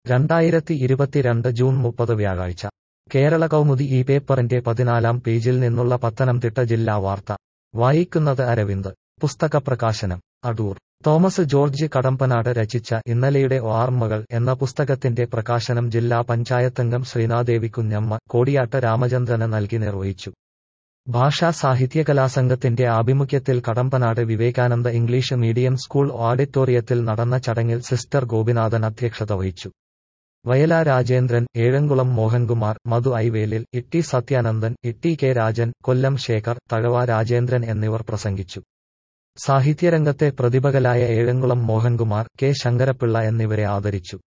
2022 June 30 വ്യാഴാഴ്ച കേരള കൗമുദി ഈ പേപ്പറിന്റെ 14-ാം പേജിൽ നിന്നുള്ള പത്തനംതിട്ട ജില്ലാ വാർത്ത വായിക്കുന്നത് അരവിന്ദ്. പുസ്തകപ്രകാശനം അടൂർ. തോമസ് ജോർജ് കടമ്പനാട് രചിച്ച ഇന്നലെയുടെ ഓർമ്മകൾ എന്ന പുസ്തകത്തിന്റെ പ്രകാശനം ജില്ലാ പഞ്ചായത്തംഗം ശ്രീനാദേവി കുഞ്ഞമ്മ കോടിയാട്ട് രാമചന്ദ്രന് നൽകി നിർവഹിച്ചു. ഭാഷാ സാഹിത്യകലാസംഘത്തിന്റെ ആഭിമുഖ്യത്തിൽ Kadampanad Vivekananda English medium school ഓഡിറ്റോറിയത്തിൽ നടന്ന ചടങ്ങിൽ സിസ്റ്റർ ഗോപിനാഥൻ അധ്യക്ഷത വഹിച്ചു. വയലാ രാജേന്ദ്രൻ, ഏഴംകുളം മോഹൻകുമാർ, മധു ഐവേലിൽ, ഇട്ടി സത്യാനന്ദൻ, ഇട്ടി കെ രാജൻ, കൊല്ലം ശേഖർ, തഴവ രാജേന്ദ്രൻ എന്നിവർ പ്രസംഗിച്ചു. സാഹിത്യരംഗത്തെ പ്രതിഭകളായ ഏഴംകുളം മോഹൻകുമാർ, കെ ശങ്കരപ്പിള്ള എന്നിവരെ ആദരിച്ചു.